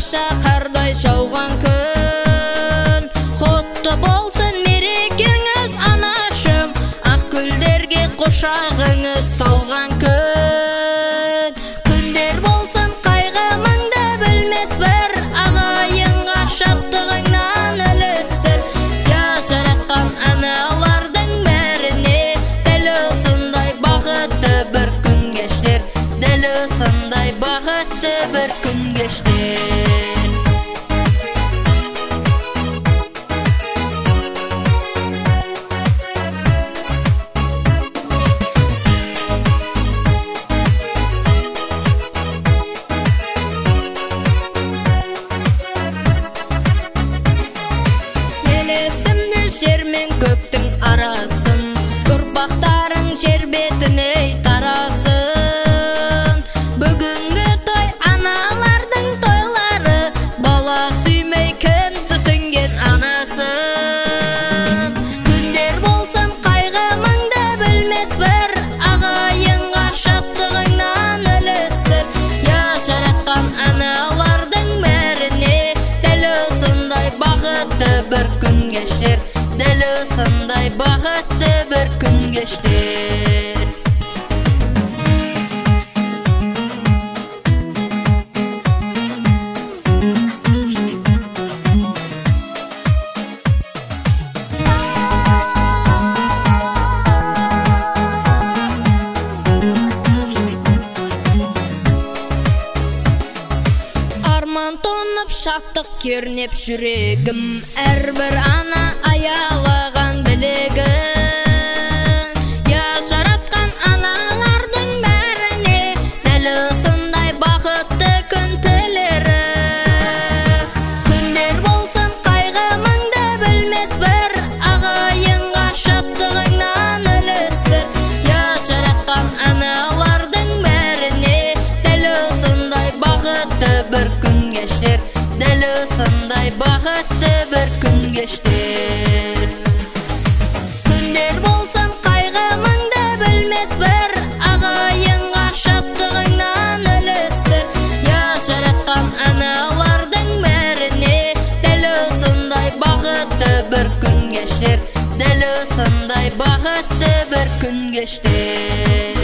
шақардай жауған күн. Құтты болсын мерекеңіз анашым, ақ гүлдерге құшағыңыз толған күн. Күндер болсын қайғымыңды білмес бір, ағайынға шаттығыңнан үлестір. Я жаратқан аналардың бәріне дәл осындай бақытты бір күн кештер, дәл осындай бақытты бір күн кештер. Елесімді жер мен көктің арасын, ұрпақтарың жер бетіне тарасын. Бүгінгі той аналардың тойлары, бала сүймей кім түсінген анасын. Күндер болсын қайғымыңды білмес бір, ағайынға шаттығыңнан үлестір. Я жаратқан аналардың бәріне дәл осындай бақытты бір күн кештер, дәл осындай бақытты бір күн кештер. Арман тоңып шаттық кернеп жүрегім, әрбір ана аялаған білегін. Я жаратқан аналардың бәріне дәл осындай бақытты күн тілері. Күндер болсын қайғымыңды білмес бір, ағайынға шаттығыңнан үлестір. Я жаратқан аналардың бәріне дәл осындай бақытты бір күн кештер, дәл осындай бақытты бір күн кештер. Күндер болсын қайғымыңды білмес бір, ағайынға шаттығыңнан үлестір. Я жаратқан аналардың бәріне дәл осындай бақытты бір күн кештер, дәл осындай бақытты бір күн кештер.